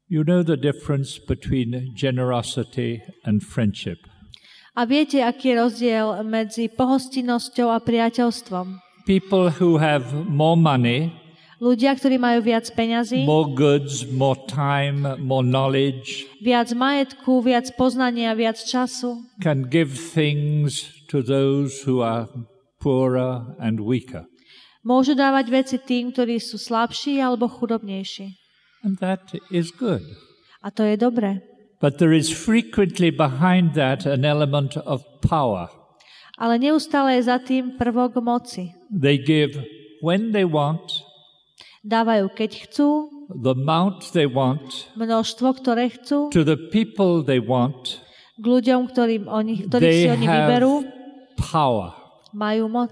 You know the difference between generosity and friendship. A viete, aký je rozdiel medzi pohostinnosťou a priateľstvom? People who have more money, Ľudia, ktorí majú viac peňazí, more goods, more time, more knowledge, viac majetku, viac poznania, viac času, can give things to those who are poorer and weaker. môžu dávať veci tým, ktorí sú slabší alebo chudobnejší. And that is good. A to je dobré. But there is frequently behind that an element of power. Ale neustále je za tým prvok moci. They give when they want, Dávajú, keď chcú, the amount they want, množstvo, ktoré chcú, to the people they want. k ľuďom, ktorých They si oni have vyberú, power. majú moc.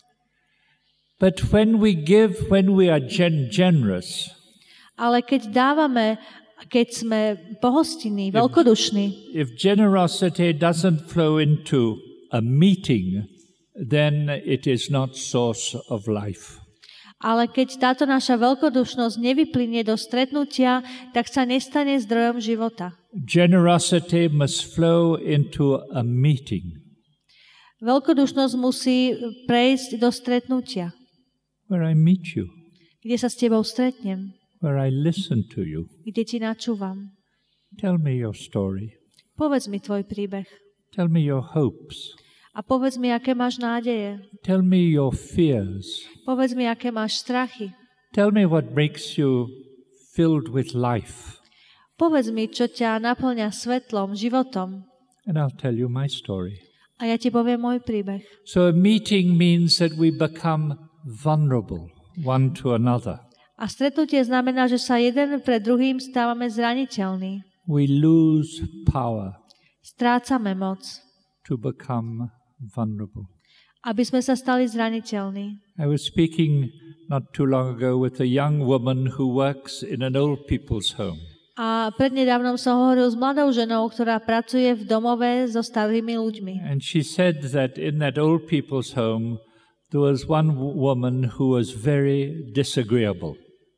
But when we give, when we are generous, Ale keď dávame, keď sme pohostinní, veľkodušní, if generosity doesn't flow into a meeting, then it is not source of life. ale keď táto naša veľkodušnosť nevyplynie do stretnutia, tak sa nestane zdrojom života. Generosity must flow into a meeting Veľkodušnosť musí prejsť do stretnutia, where I meet you, kde sa s tebou stretnem, where I listen to you. kde ti načúvam. Tell me your story. Povedz mi tvoj príbeh. Tell me your hopes. A povedz mi, aké máš nádeje. Tell me your fears. Povedz mi, aké máš strachy. Tell me what makes you filled with life. Povedz mi, čo ťa naplňa svetlom, životom. And I'll tell you my story. A ja ti poviem môj príbeh. So a meeting means that we become vulnerable one to another. A stretnutie znamená, že sa jeden pred druhým stávame zraniteľní. We lose power Strácame moc, to become vulnerable. aby sme sa stali zraniteľní. I was speaking not too long ago with a young woman who works in an old people's home. A prednedávnom som hovoril s mladou ženou, ktorá pracuje v domove so starými ľuďmi. And she said that in that old people's home there was one woman who was very disagreeable.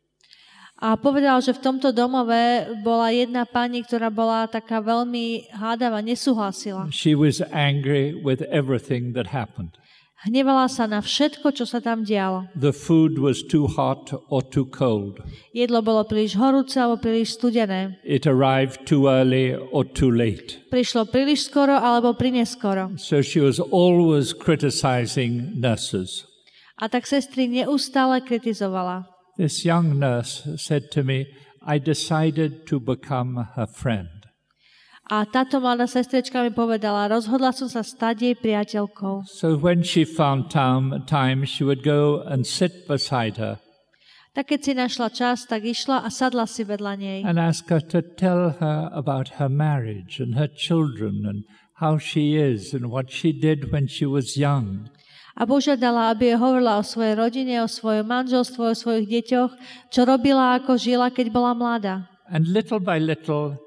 A povedal, že v tomto domove bola jedna pani, ktorá bola taká veľmi hádavá, nesúhlasila. She was angry with everything that happened. Hnevala sa na všetko, čo sa tam dialo. The food was too hot or too cold. Jedlo bolo príliš horúce alebo príliš studené. It arrived too early or too late. Prišlo príliš skoro alebo prineskoro. So she was always criticizing nurses. A tak sestry neustále kritizovala. This young nurse said to me, I decided to become her friend. A táto mladá sestrička mi povedala, rozhodla som sa stať jej priateľkou. So when she found time, she would go and sit beside her Tak keď si našla čas, tak išla a sadla si vedľa nej. and ask her to tell her about her marriage and her children and how she is and what she did when she was young. A požiadala, aby jej hovorila o svojej rodine, o svojom manželstve, o svojich deťoch, čo robila, ako žila, keď bola mladá. And little by little,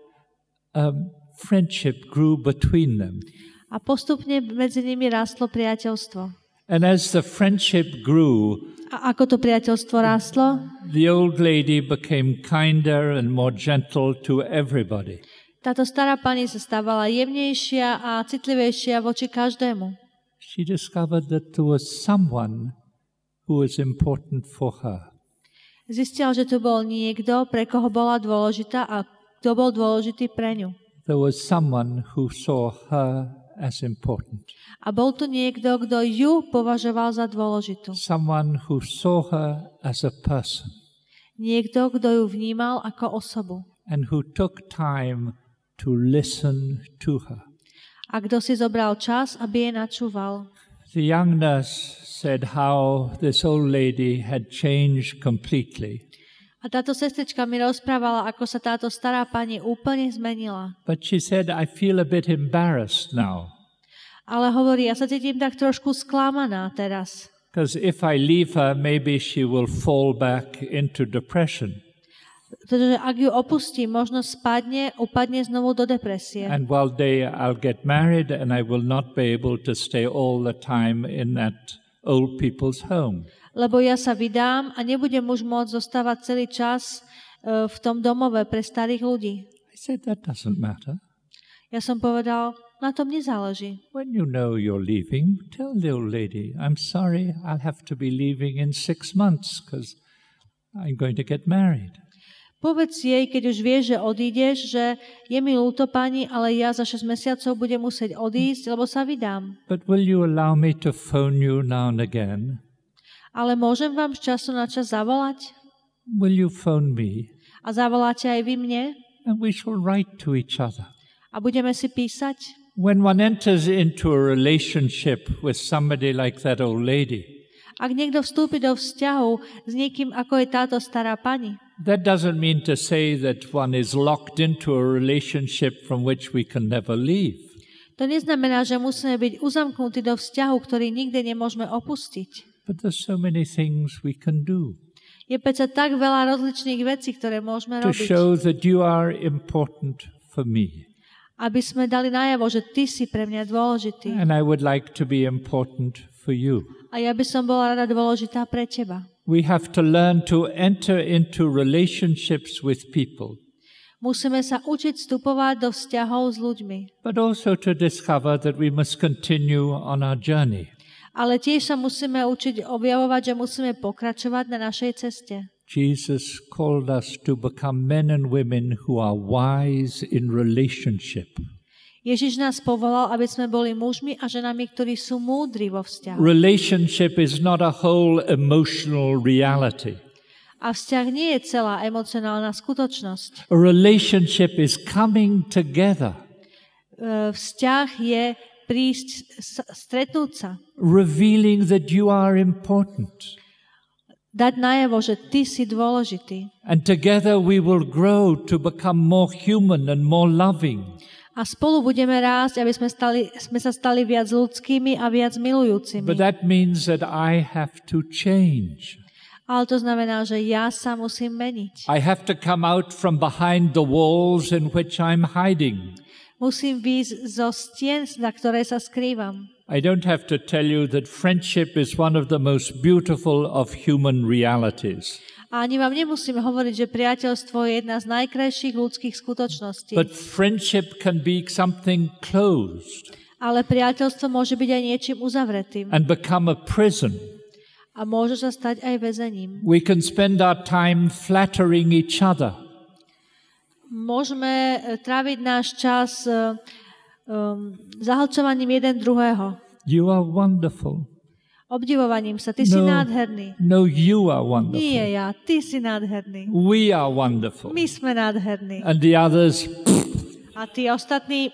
friendship grew between them. A postupne medzi nimi rástlo priateľstvo. And as the friendship grew, A ako to priateľstvo rástlo? the old lady became kinder and more gentle to everybody. Táto stará pani sa stávala jemnejšia a citlivejšia voči každému. She discovered that there was someone who was important for her. Zistila, že tu bol niekto, pre koho bola dôležitá a kto bol dôležitý pre ňu. There was someone who saw her as important. A bol tu niekto, kto ju považoval za dôležitú. Someone who saw her as a person Niekto, kto ju vnímal ako osobu. and who took time to listen to her. A kto si zobral čas, aby jej načúval. The young nurse said how this old lady had changed completely. A táto sestrička mi rozprávala, ako sa táto stará pani úplne zmenila. But she said, I feel a bit embarrassed now. Ale hovorí, ja sa cítim tak trošku sklamaná teraz. Because if I leave her, maybe she will fall back into depression. Pretože ak ju opustím, možno upadne znovu do depresie. And one day I'll get married and I will not be able to stay all the time in that old people's home. Lebo ja sa vydám a nebudem už môcť zostávať celý čas v tom domove pre starých ľudí. I said, that doesn't matter. Ja som povedal, na tom nezáleží. When you know you're leaving, tell the old lady, I'm sorry, I'll have to be leaving in 6 months because I'm going to get married. Povedz jej, keď už vieš, že odídeš, že je mi ľúto, pani, ale ja za 6 mesiacov budem musieť odísť, lebo sa vydám. But will you allow me to phone you now and again? Ale môžem vám z času na čas zavolať? Will you phone me? A zavoláte aj vy mne? And we shall write to each other. A budeme si písať? When one enters into a relationship with somebody like that old lady, ak niekto vstúpi do vzťahu s niekým, ako je táto stará pani, that doesn't mean to say that one is locked into a relationship from which we can never leave. to neznamená, že musíme byť uzamknutí do vzťahu, ktorý nikdy nemôžeme opustiť. But there's so many things we can do Je predsa tak veľa rozličných vecí, ktoré môžeme to robiť, show that you are important for me. aby sme dali najavo, že ty si pre mňa dôležitý. And I would like to be important for you. A ja by som bola rada dôležitá pre teba. We have to learn to enter into relationships with people, Musíme sa učiť vstupovať do vzťahov s ľuďmi. but also to discover that we must continue on our journey. Ale tiež sa musíme učiť objavovať, že musíme pokračovať na našej ceste. Jesus called us to become men and women who are wise in relationship. Ježiš nás povolal, aby sme boli mužmi a ženami, ktorí sú múdri vo vzťahu. Relationship is not a whole emotional reality. A vzťah nie je celá emocionálna skutočnosť. A relationship is coming together, Vzťah je prísť, stretnúť sa. revealing that you are important. Dať najavo, že ty si dôležitý. And together we will grow to become more human and more loving. A spolu budeme rásť, aby sme sa stali viac ľudskými a viac milujúcimi. But that means that I have to change. Ale to znamená, že ja sa musím meniť. I have to come out from behind the walls in which I'm hiding. Musím výjsť zo stien, na ktoré sa skrývam. I don't have to tell you that friendship is one of the most beautiful of human realities. A ani vám nemusím hovoriť, že priateľstvo je jedna z najkrajších ľudských skutočností. But friendship can be something closed Ale priateľstvo môže byť aj niečím uzavretým. and become a prison. A môže sa stať aj väzením. We can spend our time flattering each other. Môžeme tráviť náš čas zahlčovaním jeden druhého. You are wonderful. Obdivovaním sa. Ty si nádherný. No, you are wonderful. Nie ja. Ty si nádherný. We are wonderful. My sme nádherní. And the others. A tí ostatní.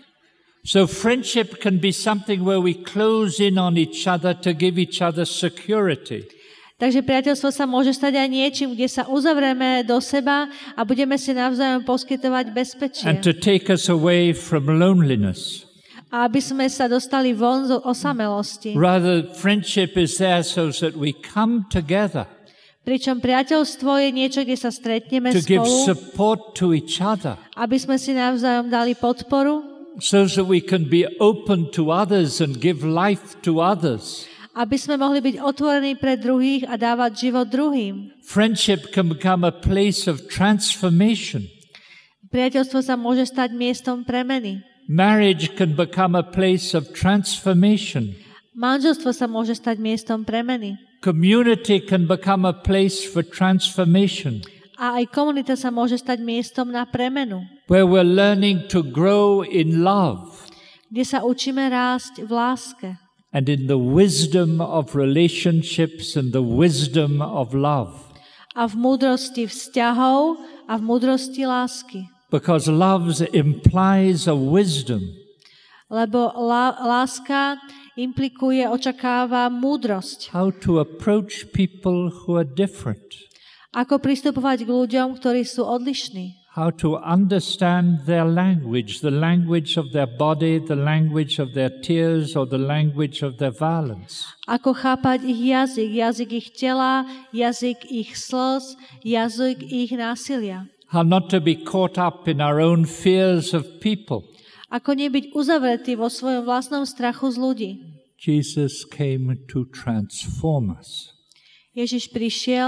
So friendship can be something where we close in on each other to give each other security. Takže priateľstvo sa môže stať aj niečím, kde sa uzavrieme do seba a budeme si navzájom poskytovať bezpečie. And to take us away from loneliness. A aby sme sa dostali von z osamelosti. Rather, friendship is there so that we come together Pričom priateľstvo je niečo, kde sa stretneme to give spolu, support to each other, aby sme si navzájom dali podporu, so that we can be open to others and give life to others. aby sme mohli byť otvorení pre druhých a dávať život druhým. Friendship can become a place of transformation. Priateľstvo sa môže stať miestom premeny. Marriage can become a place of transformation. Manželstvo sa môže stať miestom premeny. Community can become a place for transformation, A aj komunita sa môže stať miestom na premenu, where we're learning to grow in love kde sa učíme rásť v láske and in the wisdom of relationships and the wisdom of love. a v múdrosti vzťahov a v múdrosti lásky. Because love implies a wisdom. Lebo láska implikuje, očakáva múdrosť. How to approach people who are different. Ako pristupovať k ľuďom, ktorí sú odlišní. How to understand their language, the language of their body, the language of their tears, or the language of their violence. Ako chápať ich jazyk, jazyk ich tela, jazyk ich slz, jazyk ich násilia. How not to be caught up in our own fears of people. Ako nebyť uzavretý vo svojom vlastnom strachu z ľudí. Jesus came to transform us. Ježiš prišiel,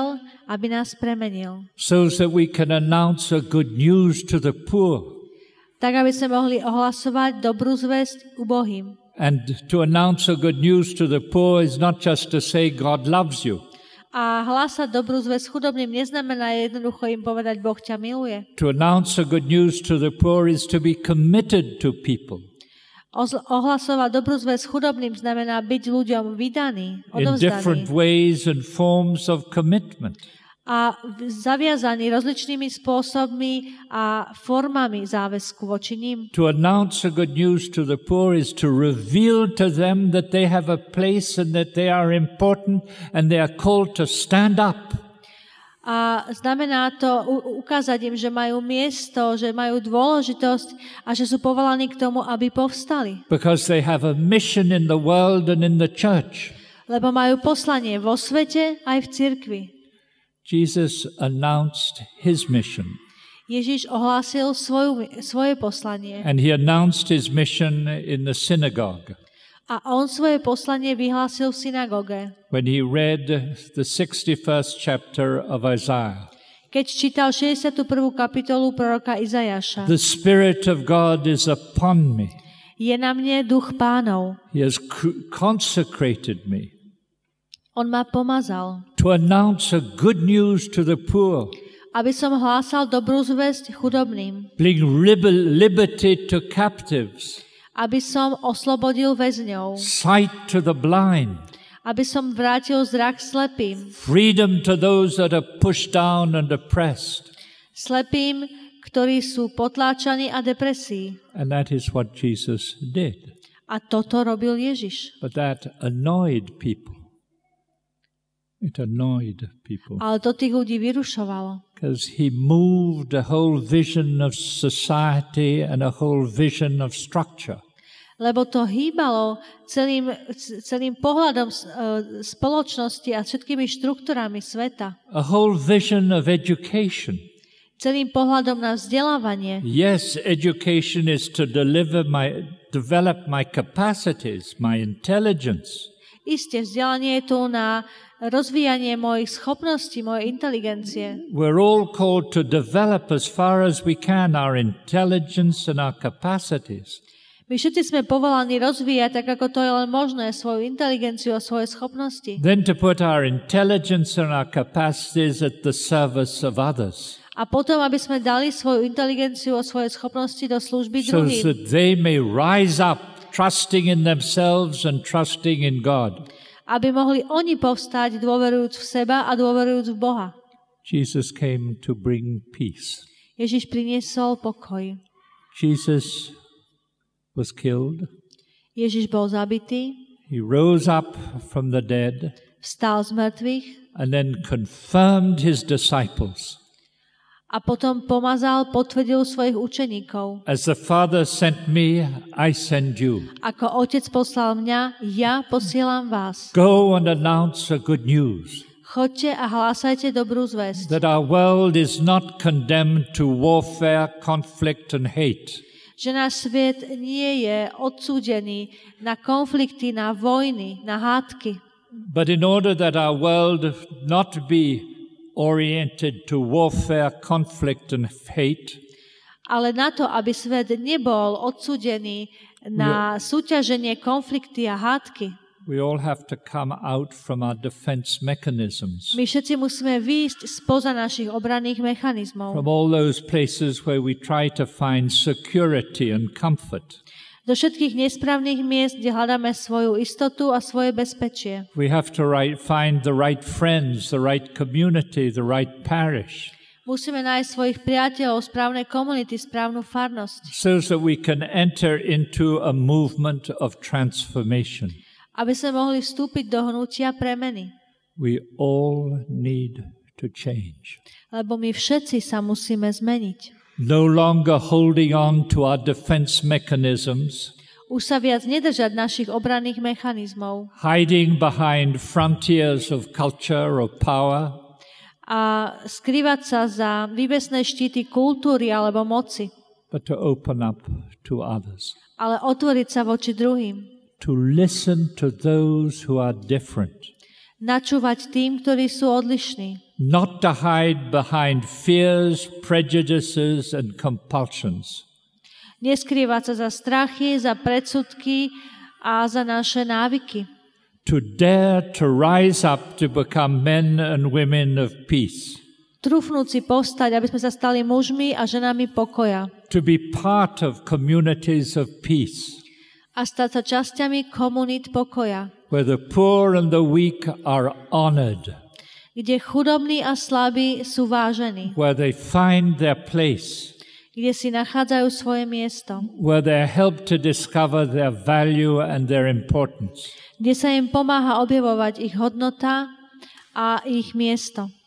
aby nás premenil. so that we can announce a good news to the poor. Tak, aby sme mohli ohlasovať dobrú zvesť ubohým. And to announce a good news to the poor is not just to say God loves you. A hlásať dobrú zvesť chudobným neznamená jednoducho im povedať, Boh ťa miluje. To announce a good news to the poor is to be committed to people. Ohlasovať dobrú zvesť chudobným znamená byť ľuďom vydaný, In different odovzdaný ways and forms of commitment. a zaviazaný rozličnými spôsobmi a formami záväzku voči ním. To announce a good news to the poor is to reveal to them that they have a place and that they are important and they are called to stand up. A znamená to ukázať im, že majú miesto, že majú dôležitosť a že sú povolaní k tomu, aby povstali. Because they have a mission in the world and in the church. Lebo majú poslanie vo svete aj v cirkvi. Jesus announced his mission. Ježiš ohlásil svoje poslanie. And he announced his mission in the synagogue. A on svoje poslanie vyhlásil v synagóge. When he read the 61st chapter of Isaiah. Keď čítal 61. kapitolu proroka Izajaša. The Spirit of God is upon me. Je na mne duch Pánov. He has consecrated me. On ma pomazal. To announce a good news to the poor. Aby som hlásal dobrú zvesť chudobným. Bring liberty to captives. Aby som oslobodil väzňov. Sight to the blind. Aby som vrátil zrak slepým. Freedom to those that are pushed down and oppressed. Slepým, ktorí sú potláčaní a depresí. And that is what Jesus did. A toto robil Ježiš. But that annoyed people. It annoyed people. Ale to tých ľudí vyrušovalo. Because he moved a whole vision of society and a whole vision of structure. Lebo to hýbalo celým pohľadom spoločnosti a všetkými štruktúrami sveta. A whole vision of education. Celým pohľadom na vzdelávanie. Yes, education is to develop my capacities, my intelligence. Isté, vzdelanie je tu na rozvíjanie mojich schopností, mojej inteligencie. We're all called to develop as far as we can our intelligence and our capacities. My všetci sme povolaní rozvíjať, tak ako to je len možné, svoju inteligenciu a svoje schopnosti. Then to put our intelligence and our capacities at the service of others. A potom, aby sme dali svoju inteligenciu a svoje schopnosti do služby So druhým. that they may rise up, trusting in themselves and trusting in God. Aby mohli oni povstať, dôverujúc v seba a dôverujúc v Boha. Jesus came to bring peace. Ježiš priniesol pokoj. Jesus was killed. Ježiš bol zabitý, He rose up from the dead vstal z mŕtvych and then confirmed his disciples. a potom pomazal, potvrdil svojich učeníkov. As the Father sent me, I send you. Ako Otec poslal mňa, ja posielam vás. Go and announce a good news. Choďte a hlásajte dobrú zvesť. That our world is not condemned to warfare, conflict and hate. Že náš svet nie je odsúdený na konflikty, na vojny, na hádky. But in order that our world not be oriented to warfare, conflict and hate, Ale na to, aby svet nebol odsúdený na súťaženie, konflikty a hádky, we all have to come out from our defense mechanisms, my všetci musíme výjsť spoza našich obranných mechanizmov. from all those places where we try to find security and comfort. Do všetkých nesprávnych miest, kde hľadáme svoju istotu a svoje bezpečie. We have to find the right friends, the right community, the right parish, Musíme nájsť svojich priateľov, správne komunity, správnu farnosť, so that we can enter into a movement of transformation. aby sme mohli vstúpiť do hnutia premeny. We all need to change. Lebo my všetci sa musíme zmeniť. No longer holding on to our defense mechanisms, Už sa viac nedržať našich obranných mechanizmov hiding behind frontiers of culture or power, a skrývať sa za vývesné štíty kultúry alebo moci, but to open up to others, ale otvoriť sa voči druhým. to listen to those who are different, Načúvať tým, ktorí sú odlišní. not to hide behind fears, prejudices and compulsions. Neskrývať sa za strachy, za predsudky a za naše návyky. To dare to rise up to become men and women of peace. Trúfnúť si povstať, aby sme sa stali mužmi a ženami pokoja. To be part of communities of peace. A stať sa časťami komunít pokoja. Where the poor and the weak are honored. Kde chudobní a slabí sú vážení. Where they find their place. Kde si nachádzajú svoje miesto. Where they are helped to discover their value and their importance. Kde sa im pomáha objavovať ich hodnota a ich miesto.